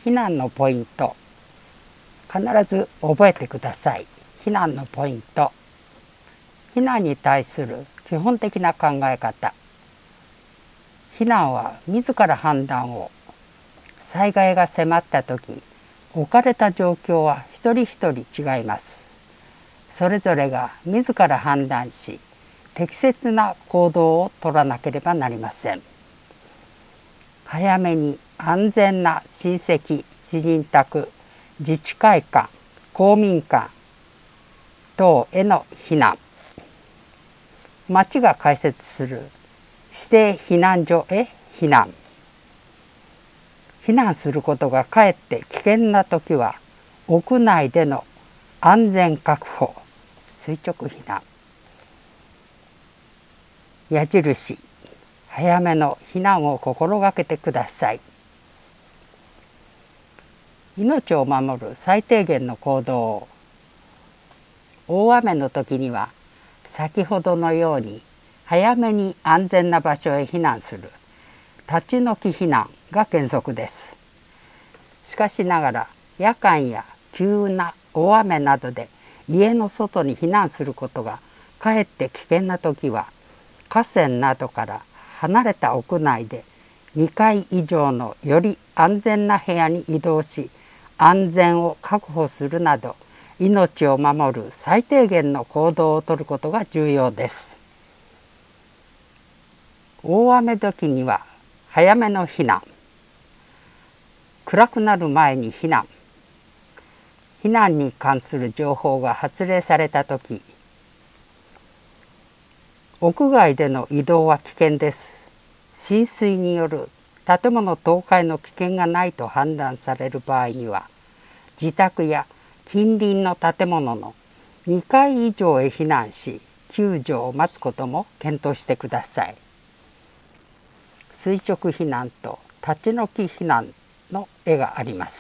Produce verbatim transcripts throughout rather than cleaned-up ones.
避難のポイント、必ず覚えてください。避難のポイント、避難に対する基本的な考え方。避難は自ら判断を、災害が迫った時、置かれた状況は一人一人違います。それぞれが自ら判断し、適切な行動を取らなければなりません。早めに安全な親戚、知人宅、自治会館、公民館等への避難。町が開設する指定避難所へ避難。避難することがかえって危険なときは、屋内での安全確保、垂直避難。矢印、早めの避難を心がけてください。命を守る最低限の行動を。大雨の時には、先ほどのように早めに安全な場所へ避難する立ち退き避難が原則です。しかしながら、夜間や急な大雨などで家の外に避難することがかえって危険な時は、河川などから離れた屋内でにかい以上のより安全な部屋に移動し、安全を確保するなど、命を守る最低限の行動をとることが重要です。大雨時には早めの避難。暗くなる前に避難。避難に関する情報が発令されたとき、屋外での移動は危険です。浸水による建物倒壊の危険がないと判断される場合には、自宅や近隣の建物のにかい以上へ避難し、救助を待つことも検討してください。垂直避難と立ち退き避難の絵があります。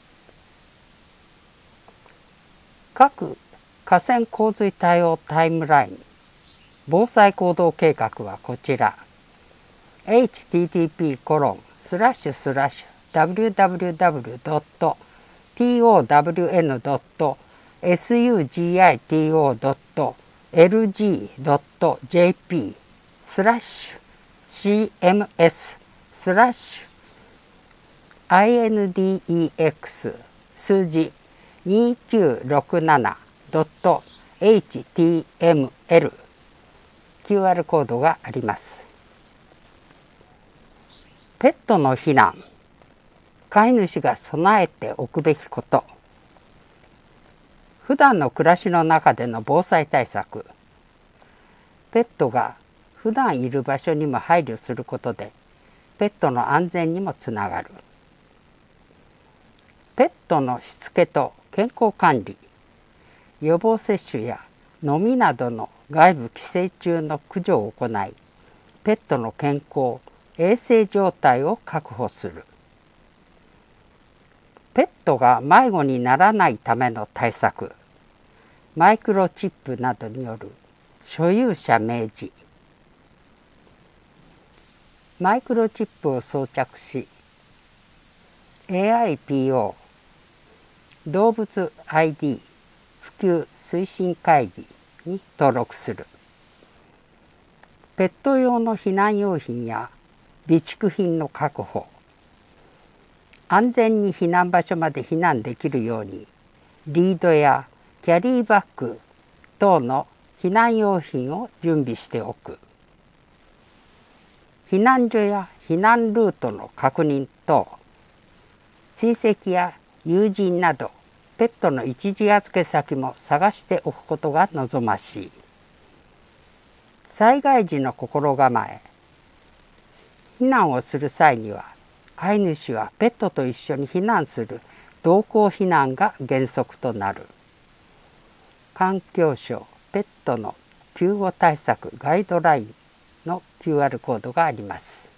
各河川洪水対応タイムライン防災行動計画はこちら。 エイチティーティーピーコロンスラッシュスラッシュダブリューダブリューダブリュードットトワンドットスグトドットエルジードットジェーピー スラッシュ シーエムエス スラッシュ アイエヌディーイーエックス 数字にきゅうろくななドットエイチティーエムエル キューアール コードがあります。ペットの避難。飼い主が備えておくべきこと。普段の暮らしの中での防災対策。ペットが普段いる場所にも配慮することで、ペットの安全にもつながる。ペットのしつけと健康管理。予防接種や飲みなどの外部寄生虫の駆除を行い、ペットの健康・衛生状態を確保する。ペットが迷子にならないための対策。マイクロチップなどによる所有者明示。マイクロチップを装着し、エーアイピーオー 動物 アイディー 普及推進会議に登録する。ペット用の避難用品や備蓄品の確保。安全に避難場所まで避難できるように、リードやキャリーバッグ等の避難用品を準備しておく。避難所や避難ルートの確認等。親戚や友人など、ペットの一時預け先も探しておくことが望ましい。災害時の心構え。避難をする際には、飼い主はペットと一緒に避難する同行避難が原則となる。環境省ペットの救護対策ガイドラインの キューアール コードがあります。